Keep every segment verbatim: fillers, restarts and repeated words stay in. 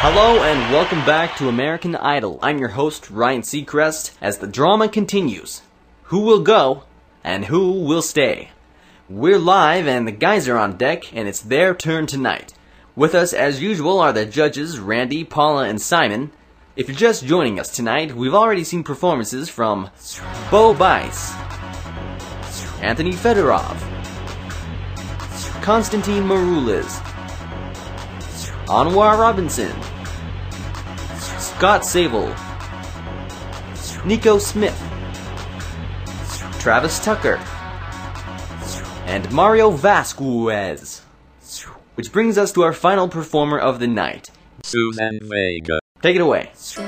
Hello and welcome back to American Idol. I'm your host, Ryan Seacrest, as the drama continues. Who will go, and who will stay? We're live and the guys are on deck, and it's their turn tonight. With us as usual are the judges, Randy, Paula, and Simon. If you're just joining us tonight, we've already seen performances from Bo Bice, Anthony Fedorov, Konstantin Maroulis, Anwar Robinson, Scott Sable, Nico Smith, Travis Tucker, and Mario Vasquez. Which brings us to our final performer of the night, Susan Vega. Take it away. I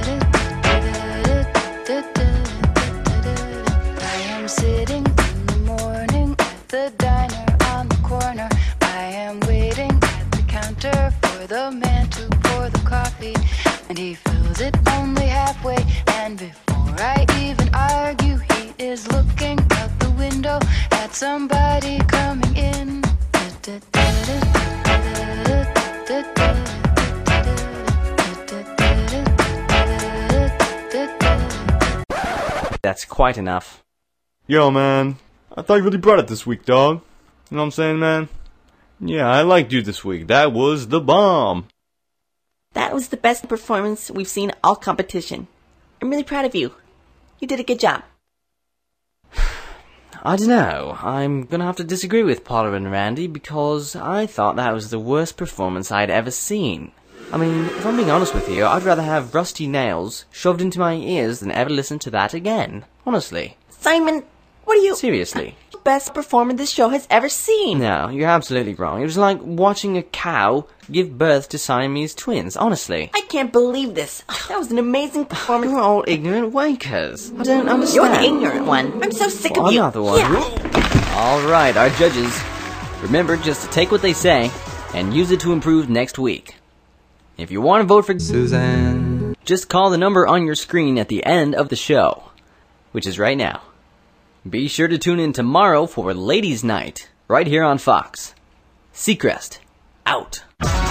am sitting in the morning at the diner on the corner. I am waiting at the counter for the man to pour the coffee, and he fills it only halfway. And before I even argue, he is looking out the window at somebody coming in. That's quite enough. Yo, man, I thought you really brought it this week, dog. You know what I'm saying, man? Yeah, I liked you this week. That was the bomb. That was the best performance we've seen all competition. I'm really proud of you. You did a good job. I don't know. I'm gonna have to disagree with Paula and Randy because I thought that was the worst performance I'd ever seen. I mean, if I'm being honest with you, I'd rather have rusty nails shoved into my ears than ever listen to that again. Honestly. Simon, what are you... Seriously. The best performer this show has ever seen. No, you're absolutely wrong. It was like watching a cow give birth to Siamese twins, honestly. I can't believe this. That was an amazing performance. You're all ignorant wakers. I don't understand. You're the ignorant one. I'm so sick well, of I'm you. not the one. Yeah. Alright, our judges. Remember just to take what they say and use it to improve next week. If you want to vote for Suzanne, just call the number on your screen at the end of the show, which is right now. Be sure to tune in tomorrow for Ladies' Night, right here on Fox. Seacrest, out.